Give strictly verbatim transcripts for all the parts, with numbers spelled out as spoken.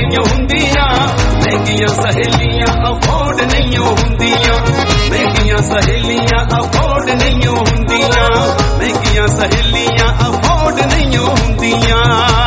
नहीं हुंदियां महंगियां सहेलियां अफोर्ड नहीं हुंदियां महंगियां सहेलियां अफोर्ड नहीं हुंदियां महंगियां सहेलियां अफोर्ड नहीं हुंदियां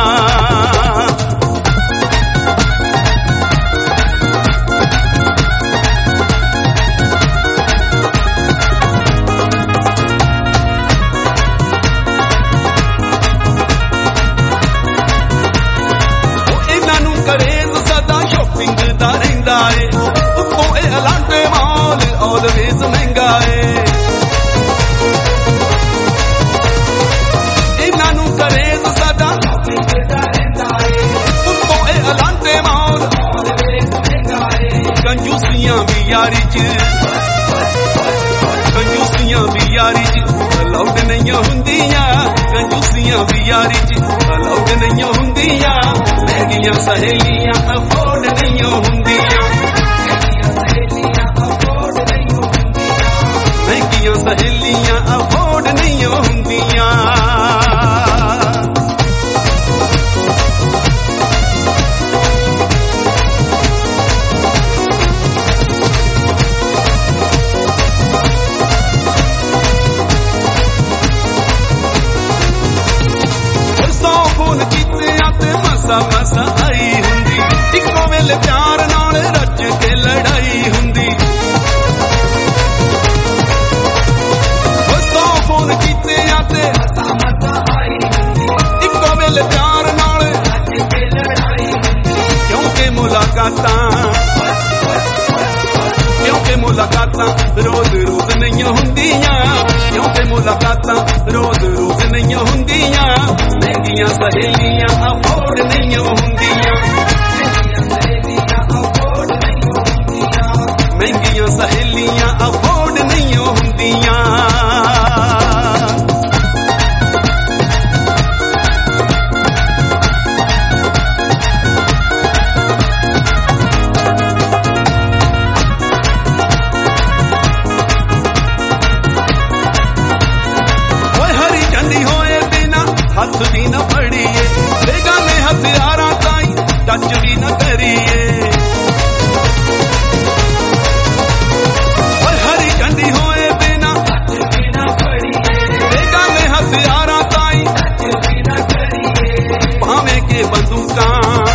always महंगा है इन्हां नूं करेज़ सदा उत्तों ए अलांटे मौल कंजूसियां भी यारी च कंजूसियां भी यारी च अलाउड नहीं हुंदियां कंजूसियां भी यारी च अलाउड नहीं हुंदियां महंगियां सहेलियां अफोर्ड नहीं हुंदियां महंगियां सहेलियां अफोर्ड नहीं हुंदियां सौ फोन कीते ते मसा मसा आई हुंदी इक्को वेले प्यार नाल रच के लड़ाई हुंदी प्यार नाल क्योंकि मुलाकातां क्योंकि मुलाकातां रोज रोज नहीं हुंदियां क्योंकि मुलाकातां रोज रोज नहीं हुंदियां महंगियां सहेलियां अफोर्ड नहीं हुंदियां महंगियां सहेलियां अफोर्ड नहीं हुंदियां हथ भी न फड़िए बेगाने हथियारा ताई टच भी न करिए हरी झंडी होए बिना बेगाने हथियारा ताई भावे के बंदूका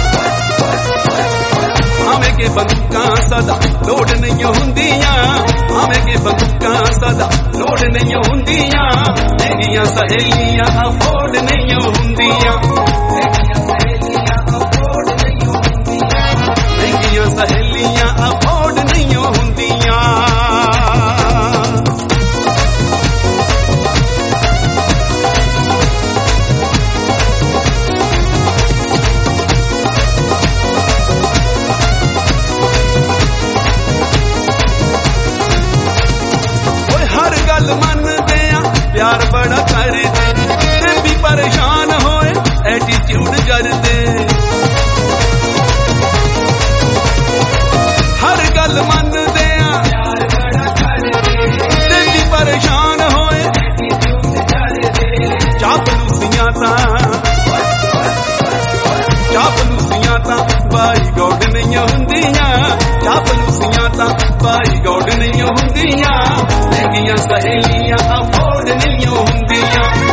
भावे के बंदूका सदा लोड नहीं हुंदियां भावे के बंदूका सदा लोड नहीं हुंदियां महंगियां सहेलियां अफोर्ड नहीं हुंदियां महंगियां सहेलियां अफोर्ड नहीं हुंदियां हर गल मनदे आ प्यार बड़ा करदे ते भी परेशान होए एटीट्यूड करदे हर गल मनदे आ प्यार बड़ा करदे ते भी परेशान होए चापलूसियां तां चापलूसियां तां बाई गौड नहीं हुंदियां चापलूसियां तां बाई गौड नहीं हुंदियां महंगियां सहेलियां अफोर्ड नहीं हुंदियां